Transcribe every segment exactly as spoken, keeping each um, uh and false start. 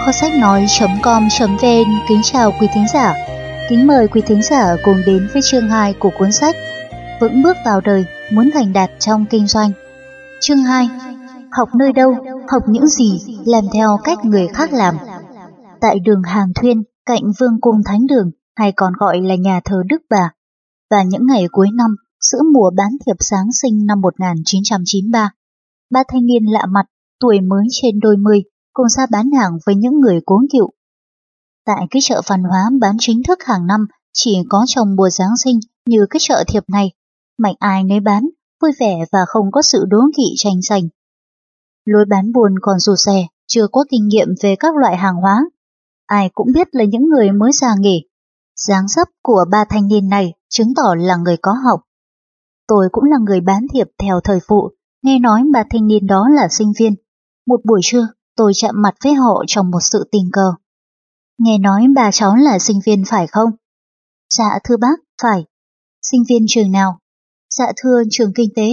kho sách nói chấm com chấm vn kính chào quý thính giả. Kính mời quý thính giả cùng đến với chương hai của cuốn sách Vững bước vào đời, muốn thành đạt trong kinh doanh. Chương hai. Học nơi đâu, học những gì, làm theo cách người khác làm. Tại đường Hàng Thuyên, cạnh Vương cung Thánh Đường, hay còn gọi là nhà thờ Đức Bà, và những ngày cuối năm, giữa mùa bán thiệp Giáng sinh năm một nghìn chín trăm chín mươi ba, ba thanh niên lạ mặt, tuổi mới trên đôi mươi, cùng ra bán hàng với những người cố cựu. Tại cái chợ văn hóa bán chính thức hàng năm chỉ có trong mùa Giáng sinh như cái chợ thiệp này, mạnh ai nấy bán, vui vẻ và không có sự đố kỵ tranh giành. Lối bán buôn còn rụt rè, chưa có kinh nghiệm về các loại hàng hóa. Ai cũng biết là những người mới ra nghề. Dáng dấp của ba thanh niên này chứng tỏ là người có học. Tôi cũng là người bán thiệp theo thời vụ, nghe nói ba thanh niên đó là sinh viên. Một buổi trưa, tôi chạm mặt với họ trong một sự tình cờ. Nghe nói bà cháu là sinh viên phải không? Dạ thưa bác, phải. Sinh viên trường nào? Dạ thưa trường kinh tế.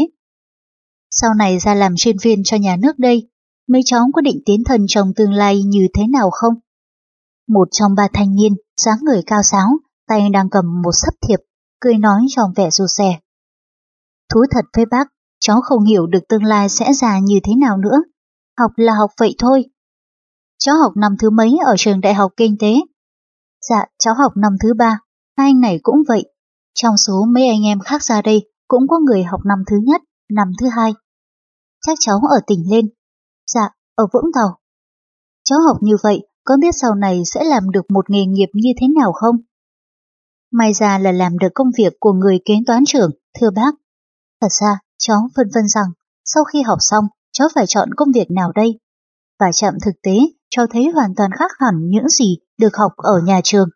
Sau này ra làm chuyên viên cho nhà nước đây, mấy cháu có định tiến thân trong tương lai như thế nào không? Một trong ba thanh niên, dáng người cao sáo, tay đang cầm một sấp thiệp, cười nói trong vẻ rụt rè. Thú thật với bác, cháu không hiểu được tương lai sẽ ra như thế nào nữa. Học là học vậy thôi. Cháu học năm thứ mấy ở trường đại học kinh tế? Dạ, cháu học năm thứ ba, hai anh này cũng vậy. Trong số mấy anh em khác ra đây, cũng có người học năm thứ nhất, năm thứ hai. Chắc cháu ở tỉnh lên. Dạ, ở Vũng Tàu. Cháu học như vậy, có biết sau này sẽ làm được một nghề nghiệp như thế nào không? May ra là làm được công việc của người kế toán trưởng, thưa bác. Thật ra, cháu phân vân rằng, sau khi học xong, cháu phải chọn công việc nào đây? Và chạm thực tế, cháu thấy hoàn toàn khác hẳn những gì được học ở nhà trường.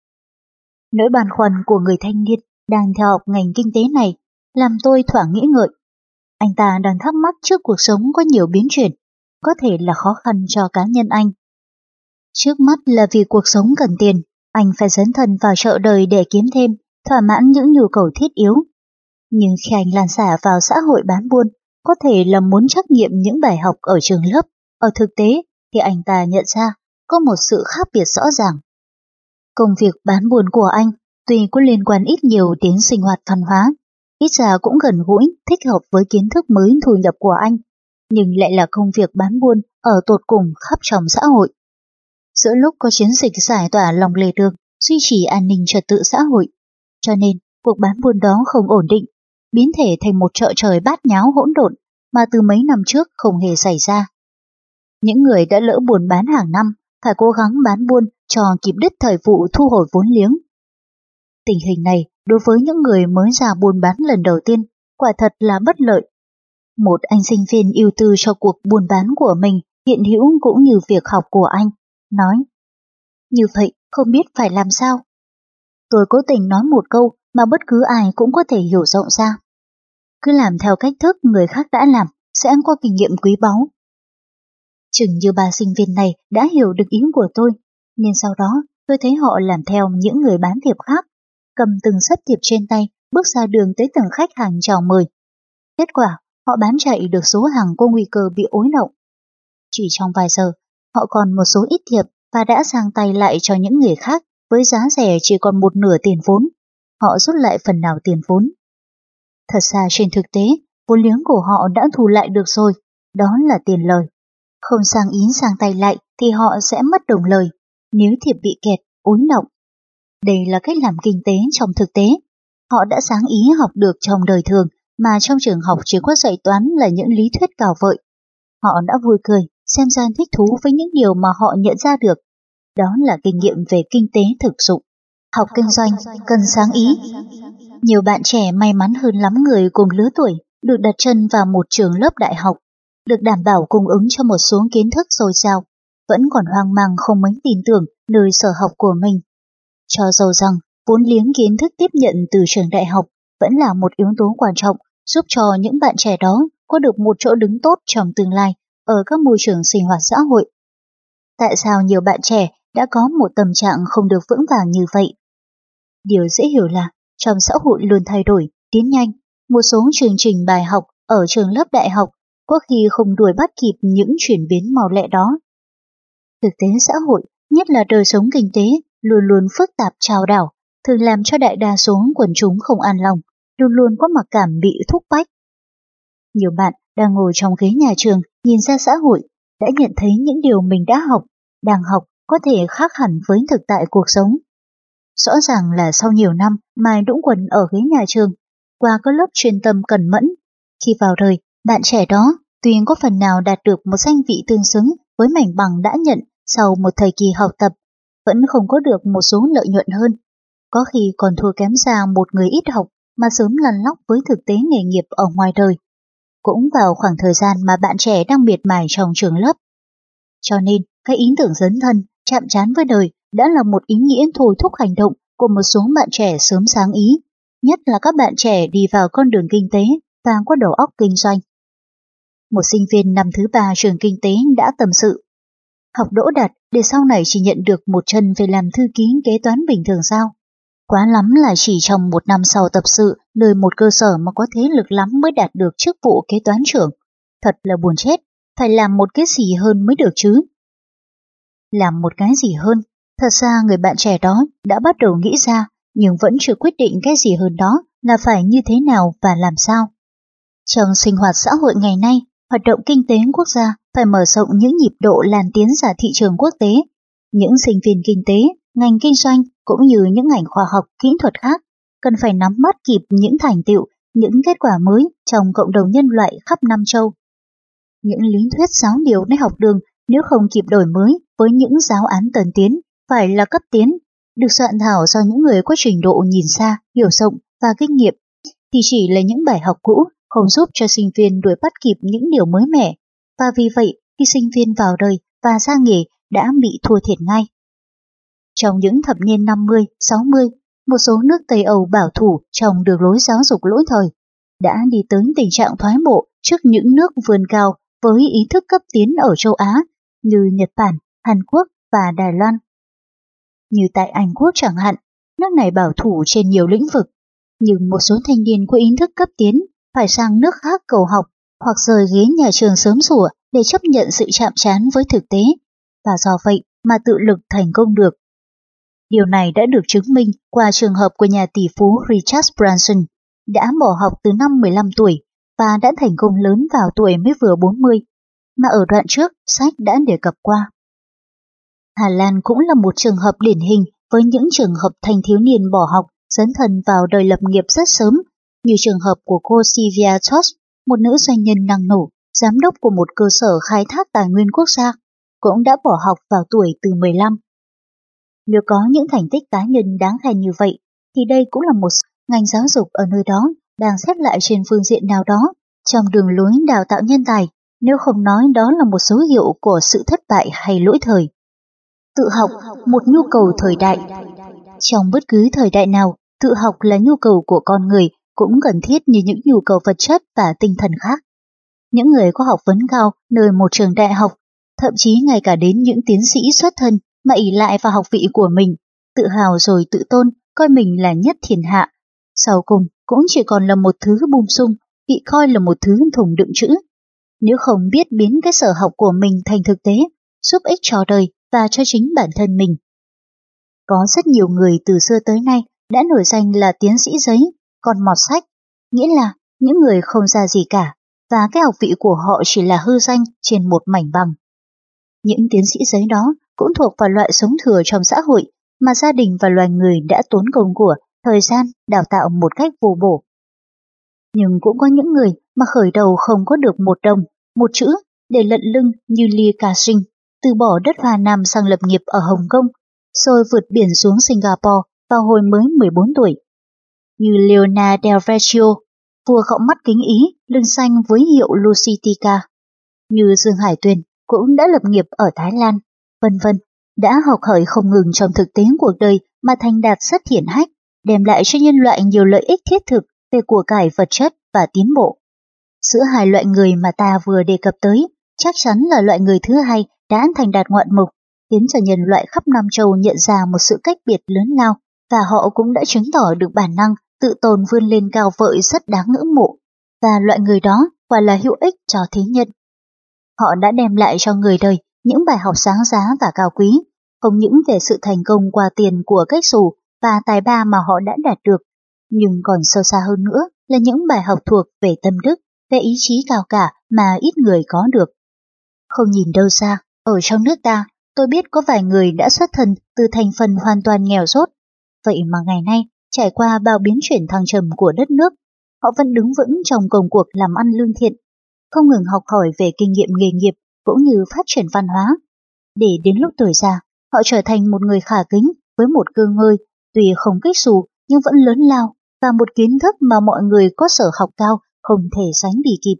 Nỗi băn khoăn của người thanh niên đang theo học ngành kinh tế này làm tôi thoảng nghĩ ngợi. Anh ta đang thắc mắc trước cuộc sống có nhiều biến chuyển, có thể là khó khăn cho cá nhân anh. Trước mắt là vì cuộc sống cần tiền, anh phải dấn thân vào chợ đời để kiếm thêm, thỏa mãn những nhu cầu thiết yếu. Nhưng khi anh lan xả vào xã hội bán buôn, có thể là muốn trắc nghiệm những bài học ở trường lớp, ở thực tế thì anh ta nhận ra có một sự khác biệt rõ ràng. Công việc bán buôn của anh tuy có liên quan ít nhiều đến sinh hoạt văn hóa, ít ra cũng gần gũi, thích hợp với kiến thức mới thu nhập của anh, nhưng lại là công việc bán buôn ở tột cùng khắp trong xã hội. Giữa lúc có chiến dịch giải tỏa lòng lề đường, duy trì an ninh trật tự xã hội, cho nên cuộc bán buôn đó không ổn định, biến thể thành một chợ trời bát nháo hỗn độn mà từ mấy năm trước không hề xảy ra. Những người đã lỡ buôn bán hàng năm phải cố gắng bán buôn cho kịp đích thời vụ thu hồi vốn liếng. Tình hình này đối với những người mới ra buôn bán lần đầu tiên quả thật là bất lợi. Một anh sinh viên ưu tư cho cuộc buôn bán của mình hiện hữu cũng như việc học của anh, nói: như vậy không biết phải làm sao. Tôi cố tình nói một câu mà bất cứ ai cũng có thể hiểu rộng ra. Cứ làm theo cách thức người khác đã làm sẽ có kinh nghiệm quý báu. Chừng như ba sinh viên này đã hiểu được ý của tôi, nên sau đó tôi thấy họ làm theo những người bán thiệp khác, cầm từng sấp thiệp trên tay, bước ra đường tới từng khách hàng chào mời. Kết quả, họ bán chạy được số hàng có nguy cơ bị ối động. Chỉ trong vài giờ, họ còn một số ít thiệp và đã sang tay lại cho những người khác với giá rẻ chỉ còn một nửa tiền vốn. Họ rút lại phần nào tiền vốn. Thật ra trên thực tế, vốn liếng của họ đã thu lại được rồi, đó là tiền lời. Không sang ý sang tay lại thì họ sẽ mất đồng lời, nếu thiệp bị kẹt, ối động. Đây là cách làm kinh tế trong thực tế. Họ đã sáng ý học được trong đời thường mà trong trường học chỉ có dạy toán là những lý thuyết cào vợi. Họ đã vui cười, xem ra thích thú với những điều mà họ nhận ra được. Đó là kinh nghiệm về kinh tế thực dụng. Học kinh doanh cần sáng ý. Nhiều bạn trẻ may mắn hơn lắm người cùng lứa tuổi được đặt chân vào một trường lớp đại học, được đảm bảo cung ứng cho một số kiến thức dồi dào, vẫn còn hoang mang không mấy tin tưởng nơi sở học của mình. Cho dầu rằng vốn liếng kiến thức tiếp nhận từ trường đại học vẫn là một yếu tố quan trọng giúp cho những bạn trẻ đó có được một chỗ đứng tốt trong tương lai ở các môi trường sinh hoạt xã hội. Tại sao nhiều bạn trẻ đã có một tâm trạng không được vững vàng như vậy? Điều dễ hiểu là trong xã hội luôn thay đổi, tiến nhanh, một số chương trình bài học ở trường lớp đại học có khi không đuổi bắt kịp những chuyển biến mau lẹ đó. Thực tế xã hội, nhất là đời sống kinh tế, luôn luôn phức tạp trao đảo, thường làm cho đại đa số quần chúng không an lòng, luôn luôn có mặc cảm bị thúc bách. Nhiều bạn đang ngồi trong ghế nhà trường nhìn ra xã hội, đã nhận thấy những điều mình đã học, đang học có thể khác hẳn với thực tại cuộc sống. Rõ ràng là sau nhiều năm mài đũng quần ở ghế nhà trường, qua các lớp chuyên tâm cẩn mẫn, khi vào đời, bạn trẻ đó tuy có phần nào đạt được một danh vị tương xứng với mảnh bằng đã nhận sau một thời kỳ học tập, vẫn không có được một số lợi nhuận hơn, có khi còn thua kém xa một người ít học mà sớm lăn lóc với thực tế nghề nghiệp ở ngoài đời. Cũng vào khoảng thời gian mà bạn trẻ đang miệt mài trong trường lớp. Cho nên, cái ý tưởng dấn thân, chạm trán với đời đã là một ý nghĩa thôi thúc hành động của một số bạn trẻ sớm sáng ý, nhất là các bạn trẻ đi vào con đường kinh tế và có đầu óc kinh doanh. Một sinh viên năm thứ ba trường kinh tế đã tâm sự. Học đỗ đạt để sau này chỉ nhận được một chân về làm thư ký kế toán bình thường sao? Quá lắm là chỉ trong một năm sau tập sự, nơi một cơ sở mà có thế lực lắm mới đạt được chức vụ kế toán trưởng. Thật là buồn chết, phải làm một cái gì hơn mới được chứ. Làm một cái gì hơn, thật ra người bạn trẻ đó đã bắt đầu nghĩ ra, nhưng vẫn chưa quyết định cái gì hơn đó là phải như thế nào và làm sao. Trong sinh hoạt xã hội ngày nay, hoạt động kinh tế quốc gia phải mở rộng những nhịp độ lan tiến ra thị trường quốc tế. Những sinh viên kinh tế, ngành kinh doanh cũng như những ngành khoa học, kỹ thuật khác cần phải nắm bắt kịp những thành tựu, những kết quả mới trong cộng đồng nhân loại khắp năm châu. Những lý thuyết giáo điều nơi học đường nếu không kịp đổi mới với những giáo án tân tiến phải là cấp tiến, được soạn thảo do những người có trình độ nhìn xa, hiểu rộng và kinh nghiệm, thì chỉ là những bài học cũ không giúp cho sinh viên đuổi bắt kịp những điều mới mẻ, và vì vậy khi sinh viên vào đời và ra nghề đã bị thua thiệt ngay. Trong những thập niên năm mươi, sáu mươi, một số nước Tây Âu bảo thủ trong đường lối giáo dục lỗi thời đã đi tới tình trạng thoái bộ trước những nước vươn cao với ý thức cấp tiến ở châu Á như Nhật Bản, Hàn Quốc và Đài Loan. Như tại Anh Quốc chẳng hạn, nước này bảo thủ trên nhiều lĩnh vực, nhưng một số thanh niên có ý thức cấp tiến phải sang nước khác cầu học hoặc rời ghế nhà trường sớm sủa để chấp nhận sự chạm trán với thực tế, và do vậy mà tự lực thành công được. Điều này đã được chứng minh qua trường hợp của nhà tỷ phú Richard Branson, đã bỏ học từ năm mười lăm tuổi và đã thành công lớn vào tuổi mới vừa bốn mươi, mà ở đoạn trước sách đã đề cập qua. Hà Lan cũng là một trường hợp điển hình với những trường hợp thanh thiếu niên bỏ học dấn thân vào đời lập nghiệp rất sớm, như trường hợp của cô Sylvia Tost, một nữ doanh nhân năng nổ, giám đốc của một cơ sở khai thác tài nguyên quốc gia, cũng đã bỏ học vào tuổi từ mười lăm. Nếu có những thành tích cá nhân đáng khen như vậy, thì đây cũng là một ngành giáo dục ở nơi đó đang xếp lại trên phương diện nào đó trong đường lối đào tạo nhân tài, nếu không nói đó là một dấu hiệu của sự thất bại hay lỗi thời. Tự học, một nhu cầu thời đại. Trong bất cứ thời đại nào, tự học là nhu cầu của con người, cũng cần thiết như những nhu cầu vật chất và tinh thần khác. Những người có học vấn cao nơi một trường đại học, thậm chí ngay cả đến những tiến sĩ xuất thân mà ỷ lại vào học vị của mình, tự hào rồi tự tôn, coi mình là nhất thiên hạ, sau cùng cũng chỉ còn là một thứ bùm sung, bị coi là một thứ thùng đựng chữ. Nếu không biết biến cái sở học của mình thành thực tế, giúp ích cho đời và cho chính bản thân mình. Có rất nhiều người từ xưa tới nay đã nổi danh là tiến sĩ giấy, con mọt sách, nghĩa là những người không ra gì cả, và cái học vị của họ chỉ là hư danh trên một mảnh bằng. Những tiến sĩ giấy đó cũng thuộc vào loại sống thừa trong xã hội mà gia đình và loài người đã tốn công của, thời gian đào tạo một cách vô bổ. Nhưng cũng có những người mà khởi đầu không có được một đồng, một chữ để lận lưng như Lee Ka-shing, từ bỏ đất Hoa Nam sang lập nghiệp ở Hồng Kông, rồi vượt biển xuống Singapore vào hồi mới mười bốn tuổi. Như Leonardo del Vecchio, vua khổng mắt kính Ý, lưng xanh với hiệu Lucitica. Như Dương Hải Tuyền cũng đã lập nghiệp ở Thái Lan, vân vân, đã học hỏi không ngừng trong thực tế cuộc đời mà thành đạt rất hiển hách, đem lại cho nhân loại nhiều lợi ích thiết thực về của cải vật chất và tiến bộ. Giữa hai loại người mà ta vừa đề cập tới, chắc chắn là loại người thứ hai đã thành đạt ngoạn mục, khiến cho nhân loại khắp Nam Châu nhận ra một sự cách biệt lớn lao, và họ cũng đã chứng tỏ được bản năng tự tồn vươn lên cao vợi rất đáng ngưỡng mộ, và loại người đó quả là hữu ích cho thế nhân. Họ đã đem lại cho người đời những bài học sáng giá và cao quý, không những về sự thành công qua tiền của cách xù và tài ba mà họ đã đạt được, nhưng còn sâu xa hơn nữa là những bài học thuộc về tâm đức, về ý chí cao cả mà ít người có được. Không nhìn đâu xa, ở trong nước ta, tôi biết có vài người đã xuất thân từ thành phần hoàn toàn nghèo dốt. Vậy mà ngày nay, trải qua bao biến chuyển thăng trầm của đất nước, họ vẫn đứng vững trong công cuộc làm ăn lương thiện, không ngừng học hỏi về kinh nghiệm nghề nghiệp cũng như phát triển văn hóa. Để đến lúc tuổi già, họ trở thành một người khả kính với một cơ ngơi, tuy không kích xù nhưng vẫn lớn lao và một kiến thức mà mọi người có sở học cao không thể sánh bì kịp.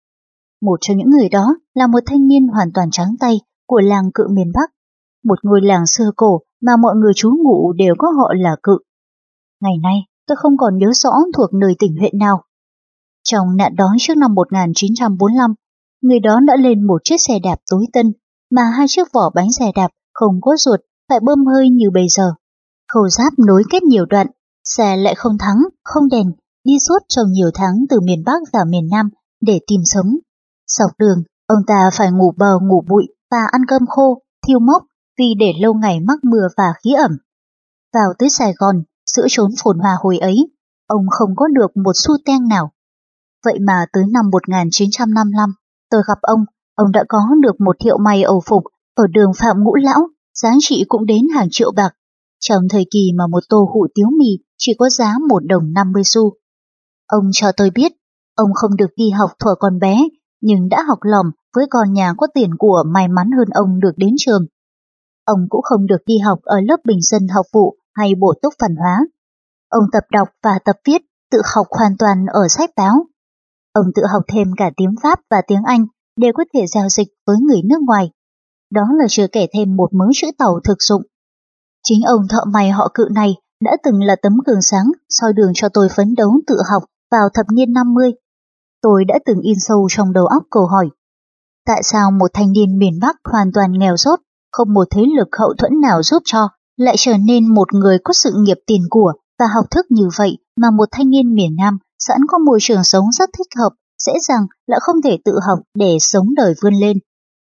Một trong những người đó là một thanh niên hoàn toàn trắng tay của làng Cự miền Bắc, một ngôi làng xưa cổ mà mọi người trú ngụ đều có họ là Cự. Ngày nay, tôi không còn nhớ rõ thuộc nơi tỉnh huyện nào. Trong nạn đói trước năm một nghìn chín trăm bốn mươi lăm, người đó đã lên một chiếc xe đạp tối tân mà hai chiếc vỏ bánh xe đạp không có ruột phải bơm hơi như bây giờ. Khâu giáp nối kết nhiều đoạn, xe lại không thắng, không đèn, đi suốt trong nhiều tháng từ miền Bắc vào miền Nam để tìm sống. Dọc đường, ông ta phải ngủ bờ ngủ bụi và ăn cơm khô, thiêu mốc vì để lâu ngày mắc mưa và khí ẩm. Vào tới Sài Gòn, giữa chốn phồn hoa hồi ấy, ông không có được một xu teng nào. Vậy mà tới năm một nghìn chín trăm năm mươi lăm, tôi gặp ông, ông đã có được một hiệu may âu phục ở đường Phạm Ngũ Lão, giá trị cũng đến hàng triệu bạc, trong thời kỳ mà một tô hủ tiếu mì chỉ có giá một đồng năm mươi xu. Ông cho tôi biết, ông không được đi học thuở còn bé, nhưng đã học lỏm với con nhà có tiền của may mắn hơn ông được đến trường. Ông cũng không được đi học ở lớp bình dân học vụ hay bổ túc văn hóa. Ông tập đọc và tập viết, tự học hoàn toàn ở sách báo. Ông tự học thêm cả tiếng Pháp và tiếng Anh để có thể giao dịch với người nước ngoài. Đó là chưa kể thêm một mớ chữ tàu thực dụng. Chính ông thợ may họ Cự này đã từng là tấm gương sáng soi đường cho tôi phấn đấu tự học vào thập niên năm mươi. Tôi đã từng in sâu trong đầu óc câu hỏi: tại sao một thanh niên miền Bắc hoàn toàn nghèo dốt, không một thế lực hậu thuẫn nào giúp cho, lại trở nên một người có sự nghiệp tiền của và học thức như vậy mà một thanh niên miền Nam sẵn có môi trường sống rất thích hợp, dễ dàng lại không thể tự học để sống đời vươn lên.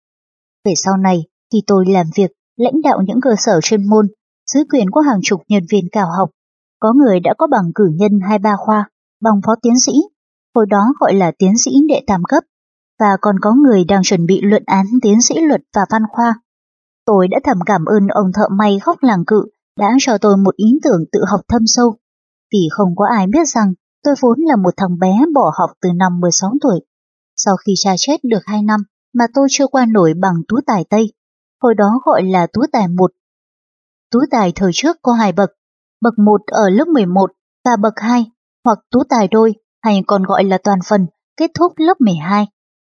Về sau này, khi tôi làm việc, lãnh đạo những cơ sở chuyên môn, dưới quyền có hàng chục nhân viên cao học, có người đã có bằng cử nhân hai ba khoa, bằng phó tiến sĩ, hồi đó gọi là tiến sĩ đệ tam cấp, và còn có người đang chuẩn bị luận án tiến sĩ luật và văn khoa. Tôi đã thầm cảm ơn ông thợ may góc làng Cự đã cho tôi một ý tưởng tự học thâm sâu, vì không có ai biết rằng tôi vốn là một thằng bé bỏ học từ năm mười sáu tuổi. Sau khi cha chết được hai năm mà tôi chưa qua nổi bằng tú tài Tây, hồi đó gọi là tú tài một. Tú tài thời trước có hai bậc, bậc một ở lớp mười một và bậc hai, hoặc tú tài đôi hay còn gọi là toàn phần, kết thúc lớp mười hai.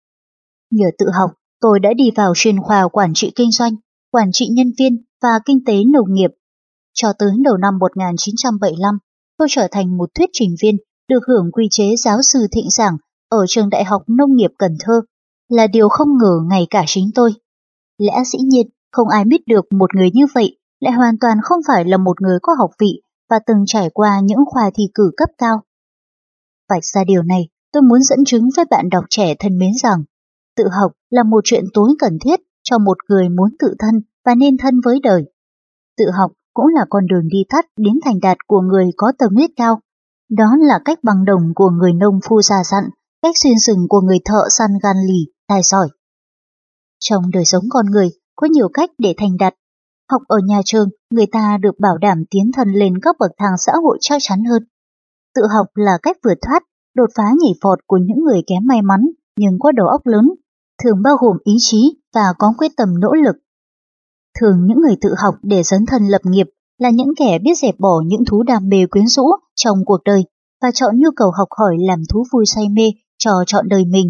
Nhờ tự học, tôi đã đi vào chuyên khoa quản trị kinh doanh, quản trị nhân viên và kinh tế nông nghiệp. Cho tới đầu năm một nghìn chín trăm bảy mươi lăm, tôi trở thành một thuyết trình viên được hưởng quy chế giáo sư thịnh giảng ở trường Đại học Nông nghiệp Cần Thơ, là điều không ngờ ngay cả chính tôi. Lẽ dĩ nhiên, không ai biết được một người như vậy lại hoàn toàn không phải là một người có học vị và từng trải qua những khoa thi cử cấp cao. Vạch ra điều này, tôi muốn dẫn chứng với bạn đọc trẻ thân mến rằng tự học là một chuyện tối cần thiết cho một người muốn tự thân và nên thân với đời. Tự học cũng là con đường đi tắt đến thành đạt của người có tâm huyết cao. Đó là cách bằng đồng của người nông phu già dặn, cách xuyên sừng của người thợ săn gan lì, tài giỏi. Trong đời sống con người, có nhiều cách để thành đạt. Học ở nhà trường, người ta được bảo đảm tiến thân lên các bậc thang xã hội chắc chắn hơn. Tự học là cách vượt thoát, đột phá nhảy vọt của những người kém may mắn nhưng có đầu óc lớn, thường bao gồm ý chí và có quyết tâm nỗ lực. Thường những người tự học để dấn thân lập nghiệp là những kẻ biết dẹp bỏ những thú đam mê quyến rũ trong cuộc đời và chọn nhu cầu học hỏi làm thú vui say mê cho trọn đời mình.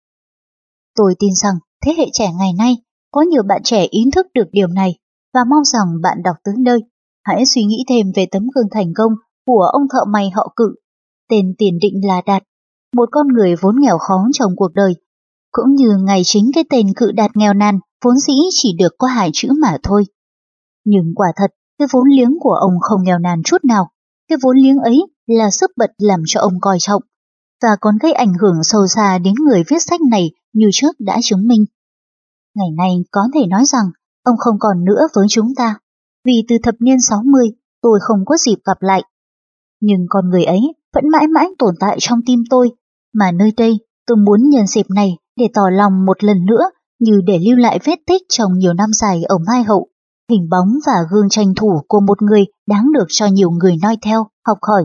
Tôi tin rằng thế hệ trẻ ngày nay có nhiều bạn trẻ ý thức được điều này và mong rằng bạn đọc tới nơi hãy suy nghĩ thêm về tấm gương thành công của ông thợ may họ Cự, tên tiền định là Đạt, một con người vốn nghèo khó trong cuộc đời, cũng như ngày chính cái tên Cự Đạt nghèo nàn vốn dĩ chỉ được có hai chữ mà thôi. Nhưng quả thật, cái vốn liếng của ông không nghèo nàn chút nào, cái vốn liếng ấy là sức bật làm cho ông coi trọng, và còn gây ảnh hưởng sâu xa đến người viết sách này như trước đã chứng minh. Ngày nay có thể nói rằng ông không còn nữa với chúng ta, vì từ thập niên sáu mươi tôi không có dịp gặp lại. Nhưng con người ấy vẫn mãi mãi tồn tại trong tim tôi, mà nơi đây tôi muốn nhân dịp này để tỏ lòng một lần nữa, như để lưu lại vết tích trong nhiều năm dài ở Mai Hậu, hình bóng và gương tranh thủ của một người đáng được cho nhiều người noi theo, học hỏi.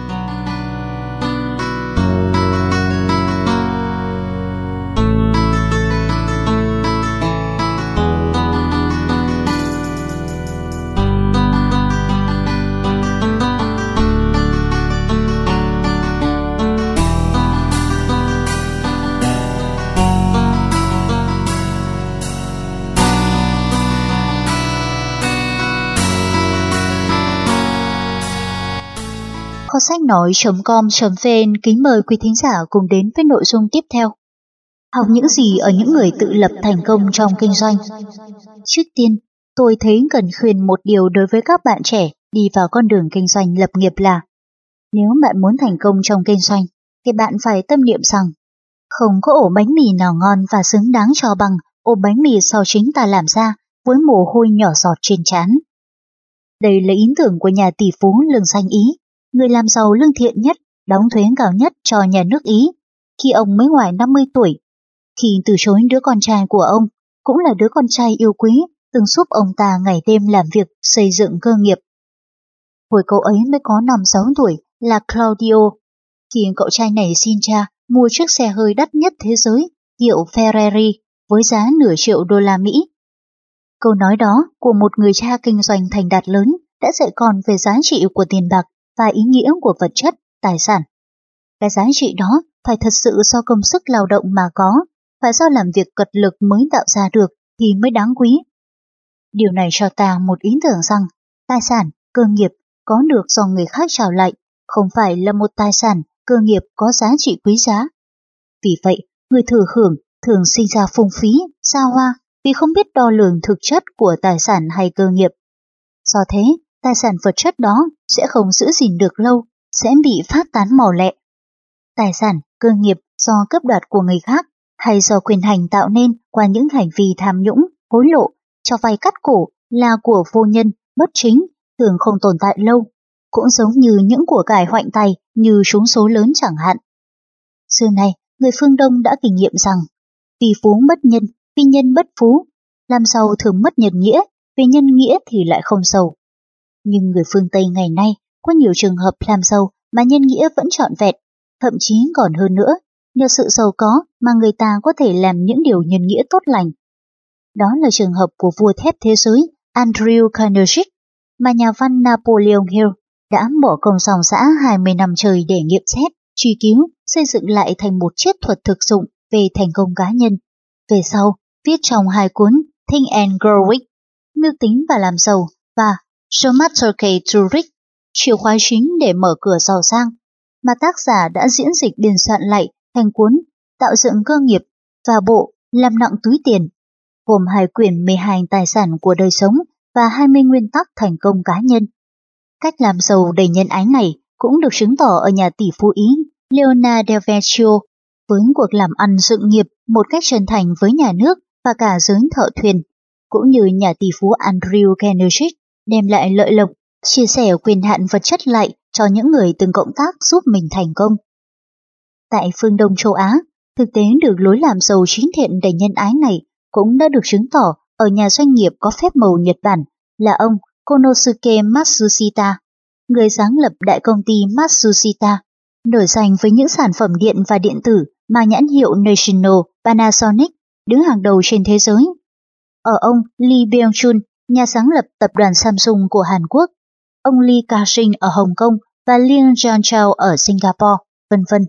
Kho sách nói chấm com chấm vn kính mời quý thính giả cùng đến với nội dung tiếp theo. Học những gì ở những người tự lập thành công trong kinh doanh? Trước tiên, tôi thấy cần khuyên một điều đối với các bạn trẻ đi vào con đường kinh doanh lập nghiệp là: nếu bạn muốn thành công trong kinh doanh, thì bạn phải tâm niệm rằng không có ổ bánh mì nào ngon và xứng đáng cho bằng ổ bánh mì do chính ta làm ra với mồ hôi nhỏ giọt trên trán. Đây là ý tưởng của nhà tỷ phú lừng danh Ý, người làm giàu lương thiện nhất, đóng thuế cao nhất cho nhà nước Ý, khi ông mới ngoài năm mươi tuổi, khi từ chối đứa con trai của ông, cũng là đứa con trai yêu quý, từng giúp ông ta ngày đêm làm việc xây dựng cơ nghiệp. Hồi cậu ấy mới có năm sáu tuổi là Claudio, khi cậu trai này xin cha mua chiếc xe hơi đắt nhất thế giới, hiệu Ferrari, với giá nửa triệu đô la Mỹ. Câu nói đó của một người cha kinh doanh thành đạt lớn đã dạy con về giá trị của tiền bạc và ý nghĩa của vật chất, tài sản. Cái giá trị đó phải thật sự do công sức lao động mà có, phải do làm việc cật lực mới tạo ra được thì mới đáng quý. Điều này cho ta một ý tưởng rằng tài sản, cơ nghiệp có được do người khác trao lại, không phải là một tài sản, cơ nghiệp có giá trị quý giá. Vì vậy, người thừa hưởng thường sinh ra phung phí, xa hoa vì không biết đo lường thực chất của tài sản hay cơ nghiệp. Do thế, tài sản vật chất đó sẽ không giữ gìn được lâu, sẽ bị phát tán màu lẹ. Tài sản, cơ nghiệp do cướp đoạt của người khác hay do quyền hành tạo nên qua những hành vi tham nhũng, hối lộ, cho vay cắt cổ là của vô nhân, bất chính, thường không tồn tại lâu, cũng giống như những của cải hoạnh tài như trúng số lớn chẳng hạn. Xưa này, người phương Đông đã kinh nghiệm rằng vì phú mất nhân, vì nhân bất phú, làm giàu thường mất nhân nghĩa, vì nhân nghĩa thì lại không giàu. Nhưng người phương Tây ngày nay có nhiều trường hợp làm giàu mà nhân nghĩa vẫn trọn vẹn, thậm chí còn hơn nữa, nhờ sự giàu có mà người ta có thể làm những điều nhân nghĩa tốt lành. Đó là trường hợp của vua thép thế giới Andrew Carnegie, mà nhà văn Napoleon Hill đã bỏ công dòng dã hai mươi năm trời để nghiệm xét, truy cứu, xây dựng lại thành một triết thuật thực dụng về thành công cá nhân. Về sau, viết trong hai cuốn Think and Grow Rich, mưu tính và làm giàu, và The Master Key to Rich, chìa khóa chính để mở cửa giàu sang, mà tác giả đã diễn dịch biên soạn lại thành cuốn Tạo dựng cơ nghiệp và bộ Làm nặng túi tiền, gồm hai quyển mười hai tài sản của đời sống và hai mươi nguyên tắc thành công cá nhân. Cách làm giàu đầy nhân ái này cũng được chứng tỏ ở nhà tỷ phú Ý Leonardo da Vecchio, với cuộc làm ăn sự nghiệp một cách chân thành với nhà nước và cả giới thợ thuyền, cũng như nhà tỷ phú Andrew Carnegie đem lại lợi lộc, chia sẻ quyền hạn vật chất lại cho những người từng cộng tác giúp mình thành công. Tại phương Đông châu Á, thực tế được lối làm giàu chính thiện đầy nhân ái này cũng đã được chứng tỏ ở nhà doanh nghiệp có phép màu Nhật Bản là ông Konosuke Matsushita, người sáng lập đại công ty Matsushita, nổi danh với những sản phẩm điện và điện tử mà nhãn hiệu National Panasonic đứng hàng đầu trên thế giới. Ở ông Lee Byung-chul, nhà sáng lập tập đoàn Samsung của Hàn Quốc, ông Lee Ka-shing ở Hồng Kông và Liang Jianchao ở Singapore, vân vân.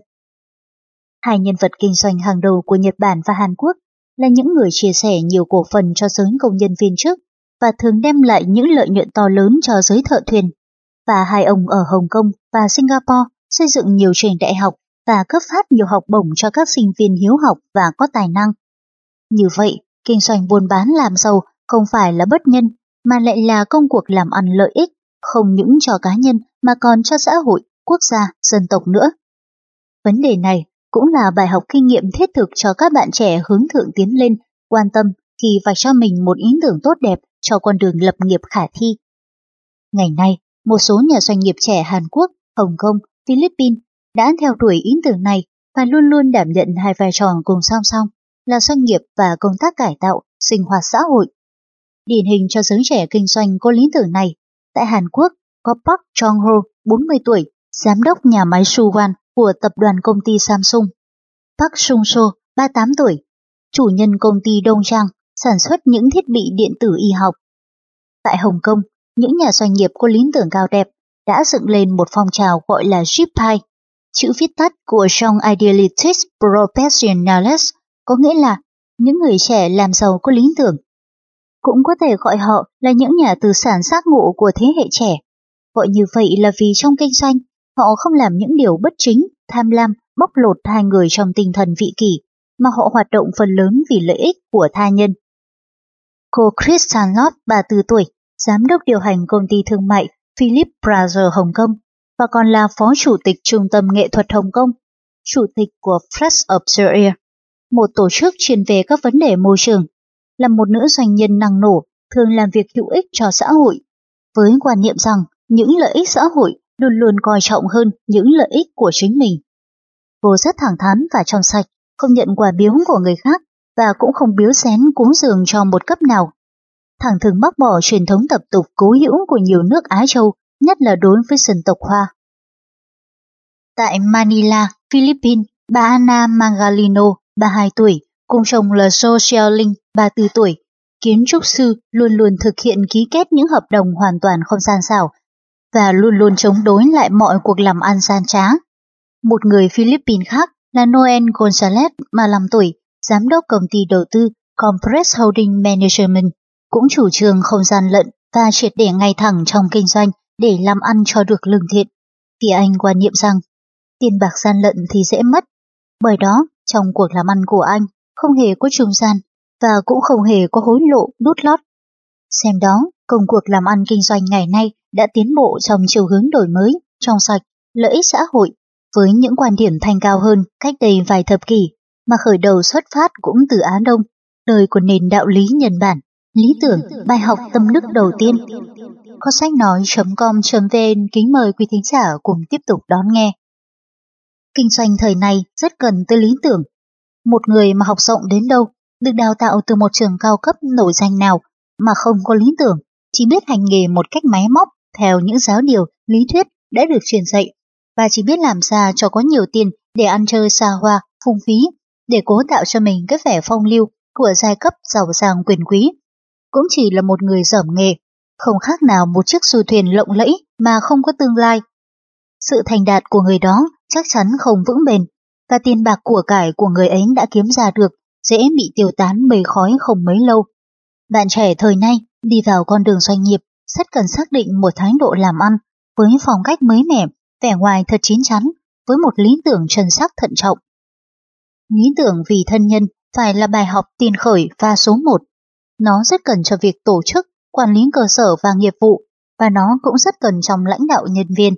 Hai nhân vật kinh doanh hàng đầu của Nhật Bản và Hàn Quốc là những người chia sẻ nhiều cổ phần cho giới công nhân viên chức và thường đem lại những lợi nhuận to lớn cho giới thợ thuyền. Và hai ông ở Hồng Kông và Singapore xây dựng nhiều trường đại học và cấp phát nhiều học bổng cho các sinh viên hiếu học và có tài năng. Như vậy, kinh doanh buôn bán làm giàu không phải là bất nhân, mà lại là công cuộc làm ăn lợi ích, không những cho cá nhân mà còn cho xã hội, quốc gia, dân tộc nữa. Vấn đề này cũng là bài học kinh nghiệm thiết thực cho các bạn trẻ hướng thượng tiến lên, quan tâm khi vạch cho mình một ý tưởng tốt đẹp cho con đường lập nghiệp khả thi. Ngày nay, một số nhà doanh nghiệp trẻ Hàn Quốc, Hồng Kông, Philippines đã theo đuổi ý tưởng này và luôn luôn đảm nhận hai vai trò cùng song song là doanh nghiệp và công tác cải tạo, sinh hoạt xã hội. Điển hình cho giới trẻ kinh doanh có lý tưởng này, tại Hàn Quốc có Park Jong-ho, bốn mươi tuổi, giám đốc nhà máy Suwon của tập đoàn công ty Samsung. Park Sung-so, ba mươi tám tuổi, chủ nhân công ty Dongchang, sản xuất những thiết bị điện tử y học. Tại Hồng Kông, những nhà doanh nghiệp có lý tưởng cao đẹp đã dựng lên một phong trào gọi là JIPAI, chữ viết tắt của Young Idealists Professionals, có nghĩa là những người trẻ làm giàu có lý tưởng. Cũng có thể gọi họ là những nhà tư sản giác ngộ của thế hệ trẻ. Gọi như vậy là vì trong kinh doanh, họ không làm những điều bất chính, tham lam, bóc lột hai người trong tinh thần vị kỷ, mà họ hoạt động phần lớn vì lợi ích của tha nhân. Cô Kristen Lott, ba mươi tư tuổi, giám đốc điều hành công ty thương mại Philip Brothers Hồng Kông và còn là phó chủ tịch Trung tâm Nghệ thuật Hồng Kông, chủ tịch của Friends of the Earth, một tổ chức chuyên về các vấn đề môi trường, là một nữ doanh nhân năng nổ, thường làm việc hữu ích cho xã hội, với quan niệm rằng những lợi ích xã hội luôn luôn coi trọng hơn những lợi ích của chính mình. Cô rất thẳng thắn và trong sạch, không nhận quà biếu của người khác và cũng không biếu xén cúng dường cho một cấp nào. Thẳng thừng bác bỏ truyền thống tập tục cố hữu của nhiều nước Á Châu, nhất là đối với dân tộc Hoa. Tại Manila, Philippines, bà Ana Mangalino, ba mươi hai tuổi, cùng chồng là Social Linh, ba mươi tư tuổi, kiến trúc sư, luôn luôn thực hiện ký kết những hợp đồng hoàn toàn không gian xảo và luôn luôn chống đối lại mọi cuộc làm ăn gian trá. Một người Philippines khác là Noel Gonzalez, ba mươi lăm tuổi, giám đốc công ty đầu tư Compress Holding Management, cũng chủ trương không gian lận và triệt để ngay thẳng trong kinh doanh để làm ăn cho được lương thiện, vì anh quan niệm rằng tiền bạc gian lận thì dễ mất. Bởi đó, trong cuộc làm ăn của anh không hề có trung gian và cũng không hề có hối lộ đút lót. Xem đó, công cuộc làm ăn kinh doanh ngày nay đã tiến bộ trong chiều hướng đổi mới, trong sạch, lợi ích xã hội, với những quan điểm thanh cao hơn cách đây vài thập kỷ, mà khởi đầu xuất phát cũng từ Á Đông, nơi của nền đạo lý nhân bản, lý tưởng, bài học tâm đức đầu tiên. Có sách nói chấm com chấm vn kính mời quý thính giả cùng tiếp tục đón nghe. Kinh doanh thời này rất cần tới lý tưởng. Một người mà học rộng đến đâu, được đào tạo từ một trường cao cấp nổi danh nào mà không có lý tưởng, chỉ biết hành nghề một cách máy móc theo những giáo điều, lý thuyết đã được truyền dạy và chỉ biết làm sao cho có nhiều tiền để ăn chơi xa hoa, phung phí, để cố tạo cho mình cái vẻ phong lưu của giai cấp giàu sang quyền quý, cũng chỉ là một người dởm nghề, không khác nào một chiếc du thuyền lộng lẫy mà không có tương lai. Sự thành đạt của người đó chắc chắn không vững bền, và tiền bạc của cải của người ấy đã kiếm ra được dễ bị tiêu tán mây khói không mấy lâu. Bạn trẻ thời nay đi vào con đường doanh nghiệp rất cần xác định một thái độ làm ăn với phong cách mới mẻ, vẻ ngoài thật chín chắn, với một lý tưởng chân sắc thận trọng. Lý tưởng vì thân nhân phải là bài học tiền khởi và số một. Nó rất cần cho việc tổ chức, quản lý cơ sở và nghiệp vụ, và nó cũng rất cần trong lãnh đạo nhân viên.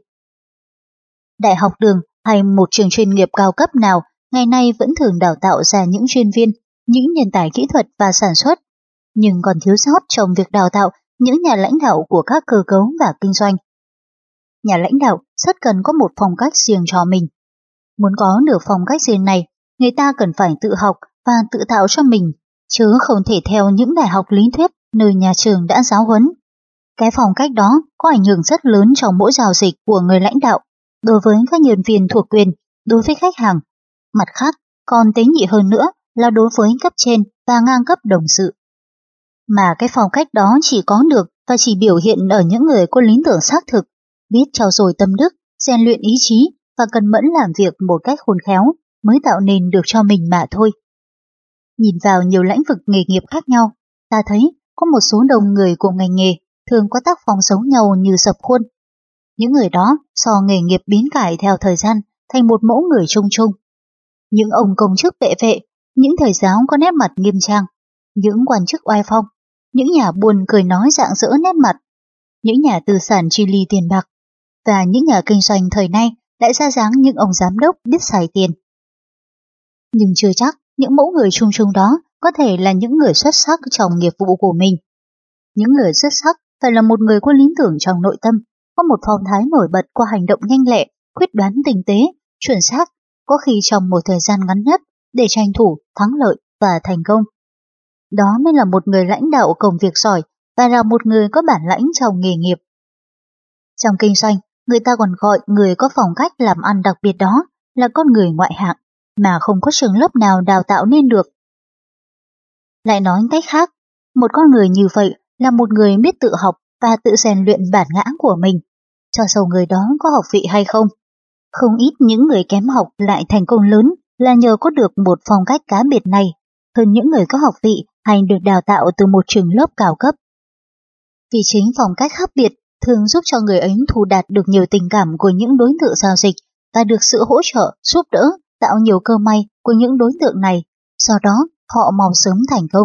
Đại học đường hay một trường chuyên nghiệp cao cấp nào ngày nay vẫn thường đào tạo ra những chuyên viên, những nhân tài kỹ thuật và sản xuất, nhưng còn thiếu sót trong việc đào tạo những nhà lãnh đạo của các cơ cấu và kinh doanh. Nhà lãnh đạo rất cần có một phong cách riêng cho mình. Muốn có được phong cách riêng này, người ta cần phải tự học và tự tạo cho mình, chứ không thể theo những đại học lý thuyết nơi nhà trường đã giáo huấn. Cái phong cách đó có ảnh hưởng rất lớn trong mỗi giao dịch của người lãnh đạo, đối với các nhân viên thuộc quyền, đối với khách hàng. Mặt khác, còn tế nhị hơn nữa là đối với cấp trên và ngang cấp đồng sự. Mà cái phong cách đó chỉ có được và chỉ biểu hiện ở những người có lý tưởng xác thực, biết trau dồi tâm đức, rèn luyện ý chí và cần mẫn làm việc một cách khôn khéo mới tạo nên được cho mình mà thôi. Nhìn vào nhiều lĩnh vực nghề nghiệp khác nhau, ta thấy có một số đông người cùng ngành nghề thường có tác phong giống nhau như sập khuôn. Những người đó so nghề nghiệp biến cải theo thời gian thành một mẫu người chung chung. Những ông công chức vệ vệ, những thầy giáo có nét mặt nghiêm trang, những quan chức oai phong, những nhà buôn cười nói rạng rỡ nét mặt, những nhà tư sản chi ly tiền bạc, và những nhà kinh doanh thời nay lại ra dáng những ông giám đốc biết xài tiền. Nhưng chưa chắc những mẫu người chung chung đó có thể là những người xuất sắc trong nghiệp vụ của mình. Những người xuất sắc phải là một người có lý tưởng trong nội tâm, có một phong thái nổi bật qua hành động nhanh lẹ, quyết đoán tinh tế, chuẩn xác, có khi trong một thời gian ngắn nhất để tranh thủ, thắng lợi và thành công. Đó mới là một người lãnh đạo công việc giỏi và là một người có bản lãnh trong nghề nghiệp. Trong kinh doanh, người ta còn gọi người có phong cách làm ăn đặc biệt đó là con người ngoại hạng mà không có trường lớp nào đào tạo nên được. Lại nói cách khác, một con người như vậy là một người biết tự học và tự rèn luyện bản ngã của mình, cho dù người đó có học vị hay không. Không ít những người kém học lại thành công lớn là nhờ có được một phong cách cá biệt này, hơn những người có học vị hay được đào tạo từ một trường lớp cao cấp. Vì chính phong cách khác biệt thường giúp cho người ấy thu đạt được nhiều tình cảm của những đối tượng giao dịch và được sự hỗ trợ, giúp đỡ, tạo nhiều cơ may của những đối tượng này, do đó họ mau sớm thành công.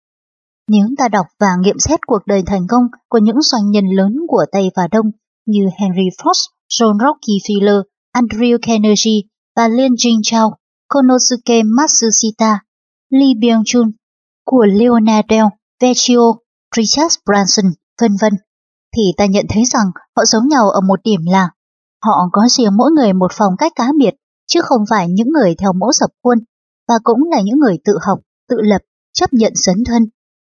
Nếu ta đọc và nghiệm xét cuộc đời thành công của những doanh nhân lớn của Tây và Đông như Henry Ford, John Rockefeller, Andrew Carnegie và Lin Jingzhao, Konosuke Matsushita, Lee Byung-chul, của Leonardo Vecchio, Richard Branson, vân vân, thì ta nhận thấy rằng họ giống nhau ở một điểm là họ có riêng mỗi người một phong cách cá biệt, chứ không phải những người theo mẫu dập khuôn, và cũng là những người tự học, tự lập, chấp nhận dấn thân.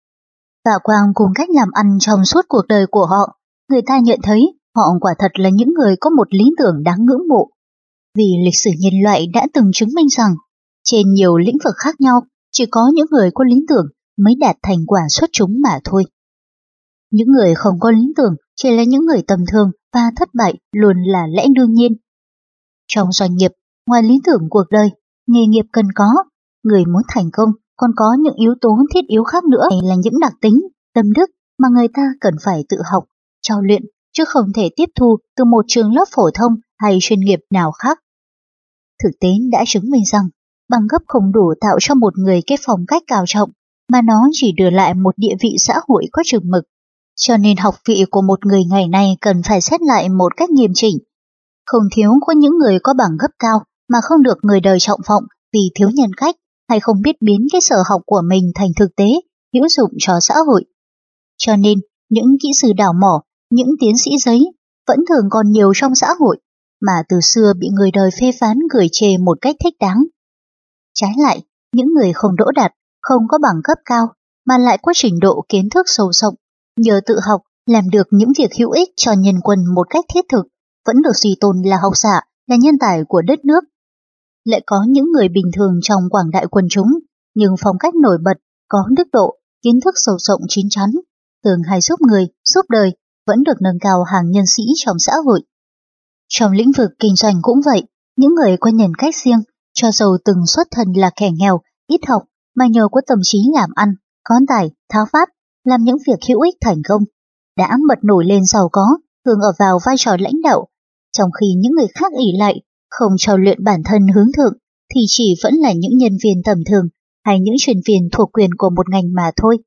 Và qua cùng cách làm ăn trong suốt cuộc đời của họ, người ta nhận thấy họ quả thật là những người có một lý tưởng đáng ngưỡng mộ. Vì lịch sử nhân loại đã từng chứng minh rằng, trên nhiều lĩnh vực khác nhau, chỉ có những người có lý tưởng mới đạt thành quả xuất chúng mà thôi. Những người không có lý tưởng chỉ là những người tầm thường và thất bại luôn là lẽ đương nhiên. Trong doanh nghiệp, ngoài lý tưởng cuộc đời, nghề nghiệp cần có, người muốn thành công còn có những yếu tố thiết yếu khác nữa là những đặc tính, tâm đức mà người ta cần phải tự học, trau luyện, chứ không thể tiếp thu từ một trường lớp phổ thông hay chuyên nghiệp nào khác. Thực tế đã chứng minh rằng, bằng cấp không đủ tạo cho một người cái phong cách cao trọng, mà nó chỉ đưa lại một địa vị xã hội có chừng mực. Cho nên học vị của một người ngày nay cần phải xét lại một cách nghiêm chỉnh. Không thiếu có những người có bằng cấp cao mà không được người đời trọng vọng vì thiếu nhân cách hay không biết biến cái sở học của mình thành thực tế, hữu dụng cho xã hội. Cho nên, những kỹ sư đào mỏ, những tiến sĩ giấy vẫn thường còn nhiều trong xã hội, mà từ xưa bị người đời phê phán cười chê một cách thích đáng. Trái lại, những người không đỗ đạt, không có bằng cấp cao, mà lại có trình độ kiến thức sâu rộng, nhờ tự học làm được những việc hữu ích cho nhân quân một cách thiết thực, vẫn được suy tôn là học giả, là nhân tài của đất nước. Lại có những người bình thường trong quảng đại quần chúng, nhưng phong cách nổi bật, có đức độ, kiến thức sâu rộng chín chắn, thường hay giúp người, giúp đời, vẫn được nâng cao hàng nhân sĩ trong xã hội. Trong lĩnh vực kinh doanh cũng vậy, những người có nhân cách riêng, cho dù từng xuất thân là kẻ nghèo, ít học, mà nhờ có tâm trí làm ăn, có tài, tháo pháp, làm những việc hữu ích thành công, đã bật nổi lên giàu có, thường ở vào vai trò lãnh đạo, trong khi những người khác ỷ lại, không trau luyện bản thân hướng thượng, thì chỉ vẫn là những nhân viên tầm thường hay những chuyên viên thuộc quyền của một ngành mà thôi.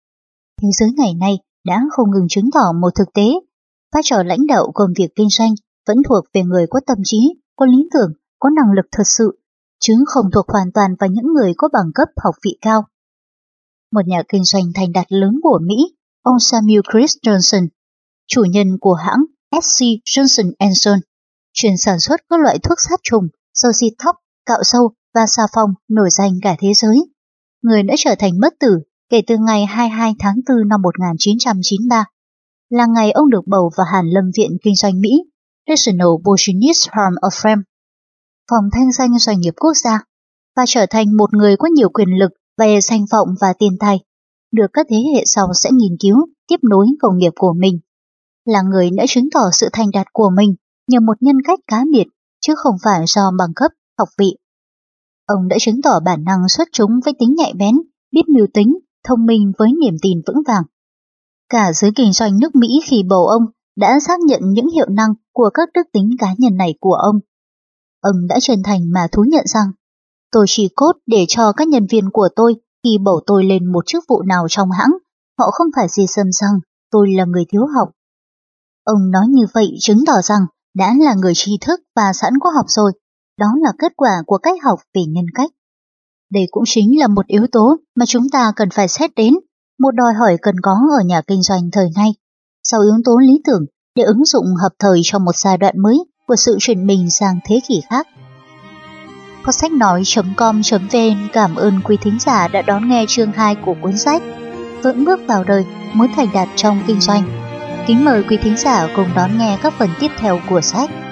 Thế giới ngày nay đã không ngừng chứng tỏ một thực tế, vai trò lãnh đạo công việc kinh doanh vẫn thuộc về người có tâm trí, có lý tưởng, có năng lực thật sự, chứ không thuộc hoàn toàn vào những người có bằng cấp học vị cao. Một nhà kinh doanh thành đạt lớn của Mỹ, ông Samuel Chris Johnson, chủ nhân của hãng ét xê Johnson and Son, chuyên sản xuất các loại thuốc sát trùng, dầu xịt tóc, cạo râu và xà phòng nổi danh cả thế giới. Người đã trở thành bất tử kể từ ngày hai mươi hai tháng tư năm một nghìn chín trăm chín mươi ba, là ngày ông được bầu vào Hàn Lâm Viện Kinh doanh Mỹ, National Business Hall of Fame, phòng thanh danh doanh nghiệp quốc gia, và trở thành một người có nhiều quyền lực về danh vọng và tiền tài, được các thế hệ sau sẽ nghiên cứu, tiếp nối công nghiệp của mình. Là người đã chứng tỏ sự thành đạt của mình nhờ một nhân cách cá biệt, chứ không phải do bằng cấp, học vị. Ông đã chứng tỏ bản năng xuất chúng với tính nhạy bén, biết mưu tính, thông minh với niềm tin vững vàng. Cả giới kinh doanh nước Mỹ khi bầu ông đã xác nhận những hiệu năng của các đức tính cá nhân này của ông. Ông đã chân thành mà thú nhận rằng, tôi chỉ cốt để cho các nhân viên của tôi khi bầu tôi lên một chức vụ nào trong hãng, họ không phải gì xâm rằng tôi là người thiếu học. Ông nói như vậy chứng tỏ rằng đã là người tri thức và sẵn có học rồi, đó là kết quả của cách học về nhân cách. Đây cũng chính là một yếu tố mà chúng ta cần phải xét đến, một đòi hỏi cần có ở nhà kinh doanh thời nay. Sau yếu tố lý tưởng để ứng dụng hợp thời trong một giai đoạn mới của sự chuyển mình sang thế kỷ khác. Podcast nói chấm com chấm vn cảm ơn quý thính giả đã đón nghe chương hai của cuốn sách Vững bước vào đời, muốn thành đạt trong kinh doanh. Kính mời quý thính giả cùng đón nghe các phần tiếp theo của sách.